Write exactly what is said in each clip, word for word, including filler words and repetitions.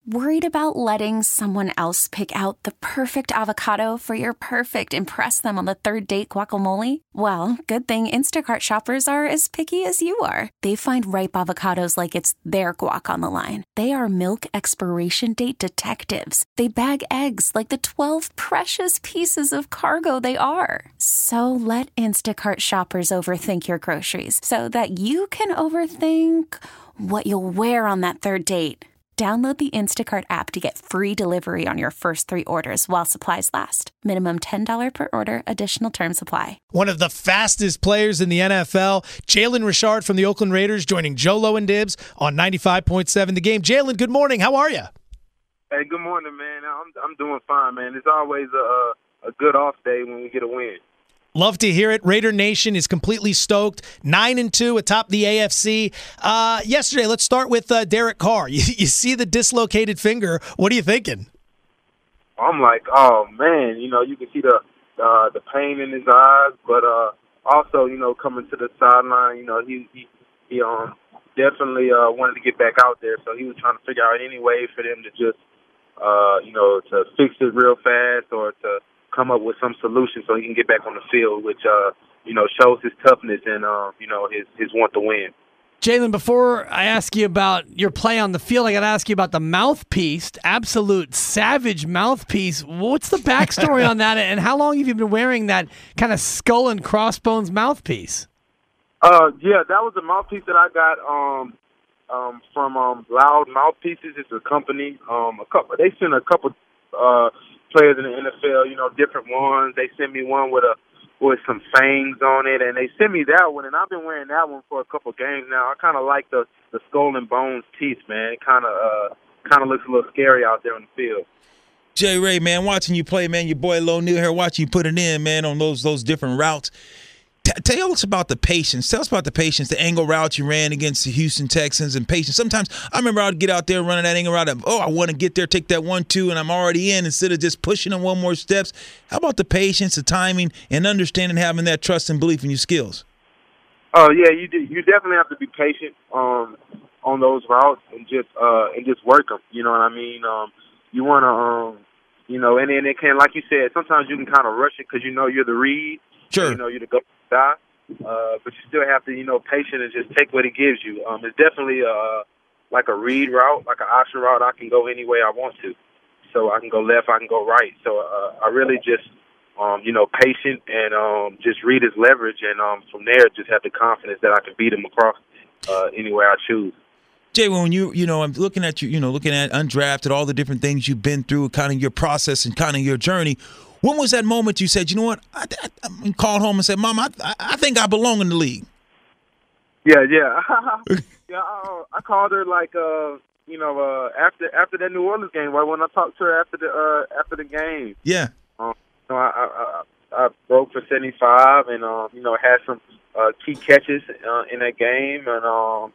Worried about letting someone else pick out the perfect avocado for your perfect impress them on the third date guacamole? Well, good thing Instacart shoppers are as picky as you are. They find ripe avocados like it's their guac on the line. They are milk expiration date detectives. They bag eggs like the twelve precious pieces of cargo they are. So let Instacart shoppers overthink your groceries so that you can overthink what you'll wear on that third date. Download the Instacart app to get free delivery on your first three orders while supplies last. Minimum ten dollars per order. Additional terms apply. One of the fastest players in the N F L, Jalen Richard from the Oakland Raiders, joining Joe Low and Dibs on ninety-five point seven The Game. Jalen, good morning. How are you? Hey, good morning, man. I'm I'm doing fine, man. It's always a a good off day when we get a win. Love to hear it. Raider Nation is completely stoked. Nine and two atop the A F C. Uh, yesterday, let's start with uh, Derek Carr. You, you see the dislocated finger. What are you thinking? I'm like, oh man, you know, you can see the uh, the pain in his eyes, but uh, also, you know, coming to the sideline, you know, he he, he um definitely uh, wanted to get back out there, so he was trying to figure out any way for them to just uh, you know to fix it real fast or to come up with some solution so he can get back on the field, which, uh, you know, shows his toughness and, uh, you know, his, his want to win. Jalen, before I ask you about your play on the field, I got to ask you about the mouthpiece, absolute savage mouthpiece. What's the backstory on that, and how long have you been wearing that kind of skull and crossbones mouthpiece? Uh, yeah, that was a mouthpiece that I got um, um, from um, Loud Mouthpieces. It's a company. Um, a couple. They sent a couple uh, players in the N F L, you know, different ones. They sent me one with a with some fangs on it, and they sent me that one, and I've been wearing that one for a couple games now. I kind of like the, the skull and bones teeth, man. It kind of uh, kind of looks a little scary out there on the field. Jay Ray, man, watching you play, man, your boy Lo Neal here, watching you put it in, man, on those those different routes. T- tell us about the patience. Tell us about the patience, the angle route you ran against the Houston Texans, and patience. Sometimes I remember I'd get out there running that angle route. Of, oh, I want to get there, take that one, two, and I'm already in instead of just pushing them one more steps. How about the patience, the timing, and understanding, having that trust and belief in your skills? Oh yeah, you do. You definitely have to be patient um, on those routes and just uh, and just work them. You know what I mean? Um, you want to, um, you know, and then it can, like you said, sometimes you can kind of rush it because you know you're the read. Sure. You know you're the go guy, uh, but you still have to, you know, patient and just take what it gives you. Um, it's definitely uh, like a read route, like an option route. I can go any way I want to, so I can go left, I can go right. So uh, I really just, um, you know, patient and um, just read his leverage, and um, from there just have the confidence that I can beat him across uh, anywhere I choose. Jay, when you, you know, I'm looking at you, you know, looking at undrafted, all the different things you've been through, kind of your process and kind of your journey. When was that moment you said, you know what, I, I, I called home and said, Mom, I, I think I belong in the league? Yeah, yeah. yeah, I, I called her like, uh, you know, uh, after after that New Orleans game, right when I talked to her after the uh, after the game. Yeah. Um, you know, I, I, I, I broke for seventy-five and, um, you know, had some uh, key catches uh, in that game. And, um,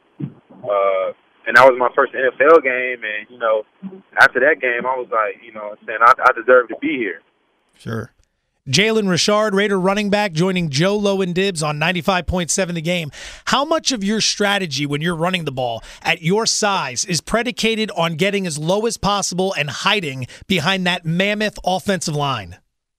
uh, and that was my first N F L game. And, you know, after that game, I was like, you know, saying I, I deserve to be here. Sure. Jalen Richard, Raider running back, joining Joe Low and Dibs on ninety-five point seven The Game. How much of your strategy when you're running the ball at your size is predicated on getting as low as possible and hiding behind that mammoth offensive line?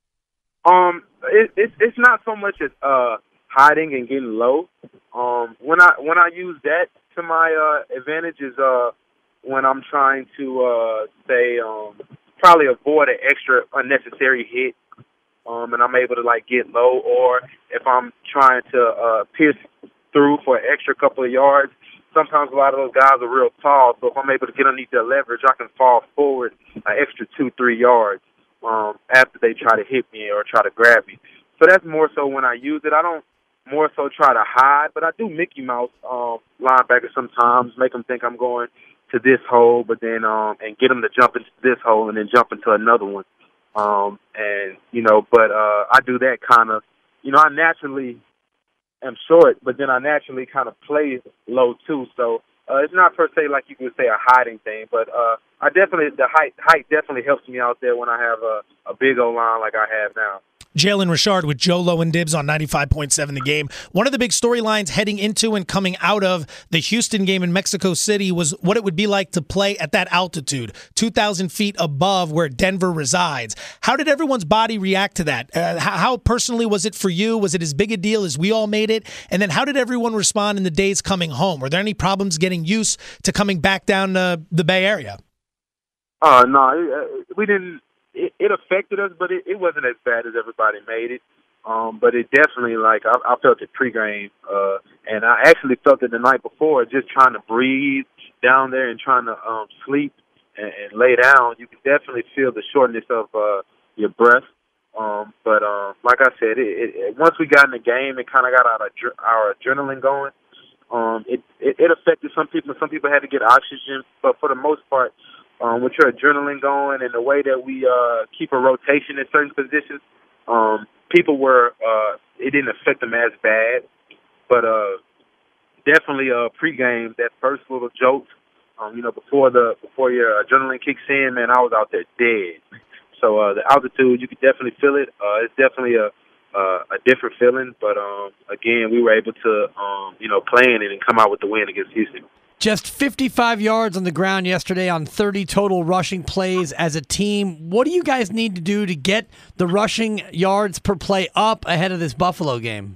Um, it, it's it's not so much as uh, hiding and getting low. Um, when I when I use that to my uh, advantage is uh, when I'm trying to uh, say um, probably avoid an extra unnecessary hit. Um, and I'm able to, like, get low, or if I'm trying to uh, pierce through for an extra couple of yards, sometimes a lot of those guys are real tall, so if I'm able to get underneath their leverage, I can fall forward an extra two, three yards um, after they try to hit me or try to grab me. So that's more so when I use it. I don't more so try to hide, but I do Mickey Mouse um, linebackers sometimes, make them think I'm going to this hole, but then um, and get them to jump into this hole and then jump into another one. Um, and, you know, but, uh, I do that kind of, you know, I naturally am short, but then I naturally kind of play low too. So, uh, it's not per se like you could say a hiding thing, but, uh, I definitely, the height, height definitely helps me out there when I have a, a big O line like I have now. Jalen Richard with Joe Low and Dibs on ninety-five point seven The Game. One of the big storylines heading into and coming out of the Houston game in Mexico City was what it would be like to play at that altitude, two thousand feet above where Denver resides. How did everyone's body react to that? Uh, how personally was it for you? Was it as big a deal as we all made it? And then how did everyone respond in the days coming home? Were there any problems getting used to coming back down to the Bay Area? Uh, no, we didn't. It, it affected us, but it, it wasn't as bad as everybody made it. Um, but it definitely, like, I, I felt it pregame, uh, and I actually felt it the night before, just trying to breathe down there and trying to um, sleep and, and lay down. You can definitely feel the shortness of uh, your breath. Um, but um, like I said, it, it, once we got in the game, it kind of got our, our adrenaline going. Um, it, it, it affected some people. Some people had to get oxygen, but for the most part, Um, with your adrenaline going and the way that we uh, keep a rotation in certain positions, um, people were, uh, it didn't affect them as bad. But uh, definitely uh, pregame, that first little jolt, um, you know, before the before your adrenaline kicks in, man, I was out there dead. So uh, the altitude, you could definitely feel it. Uh, it's definitely a uh, a different feeling. But, um, again, we were able to, um, you know, play in it and come out with the win against Houston. Just fifty-five yards on the ground yesterday on thirty total rushing plays as a team. What do you guys need to do to get the rushing yards per play up ahead of this Buffalo game?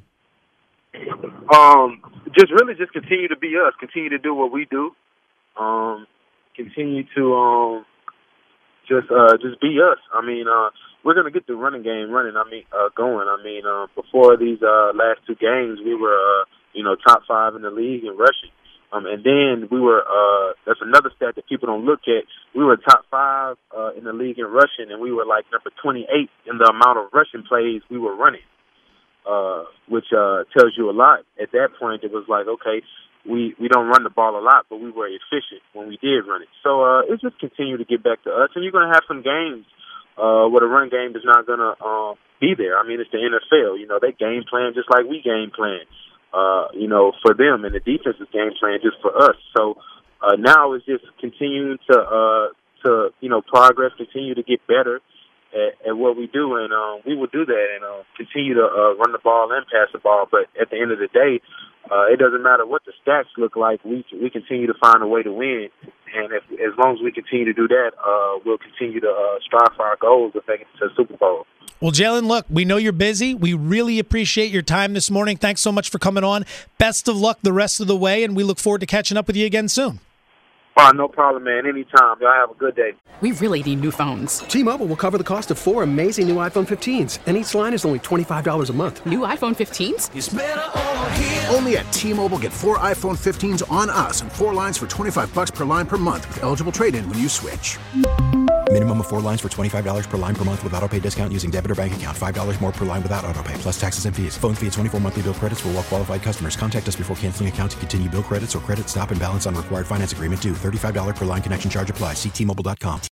Um, just really just continue to be us, continue to do what we do, um, continue to um, just uh, just be us. I mean, uh, we're going to get the running game running, I mean, uh, going. I mean, uh, before these uh, last two games, we were, uh, you know, top five in the league in rushing. Um, and then we were, uh, that's another stat that people don't look at. We were top five uh, in the league in rushing, and we were like number twenty-eight in the amount of rushing plays we were running, uh, which uh, tells you a lot. At that point, it was like, okay, we, we don't run the ball a lot, but we were efficient when we did run it. So uh, it's just continue to get back to us. And you're going to have some games uh, where the run game is not going to uh, be there. I mean, it's the N F L. You know, they game plan just like we game plan. Uh, you know, for them, and the defensive game plan just for us. So uh, now it's just continuing to, uh, to you know, progress, continue to get better at, at what we do, and uh, we will do that and uh, continue to uh, run the ball and pass the ball. But at the end of the day, uh, it doesn't matter what the stats look like. We we continue to find a way to win, and if, as long as we continue to do that, uh, we'll continue to uh, strive for our goals of making it to the Super Bowl. Well, Jalen, look, we know you're busy. We really appreciate your time this morning. Thanks so much for coming on. Best of luck the rest of the way, and we look forward to catching up with you again soon. Oh, no problem, man. Anytime. Y'all have a good day. We really need new phones. T-Mobile will cover the cost of four amazing new iPhone fifteens, and each line is only twenty-five dollars a month. New iPhone fifteens? It's better over here. Only at T-Mobile, get four iPhone fifteens on us and four lines for twenty-five dollars per line per month with eligible trade-in when you switch. Minimum of four lines for twenty-five dollars per line per month with autopay discount using debit or bank account. five dollars more per line without autopay, plus taxes and fees. Phone fee at twenty-four monthly bill credits for well-qualified customers. Contact us before canceling account to continue bill credits or credit stop and balance on required finance agreement due. thirty-five dollars per line connection charge applies. See T Mobile dot com.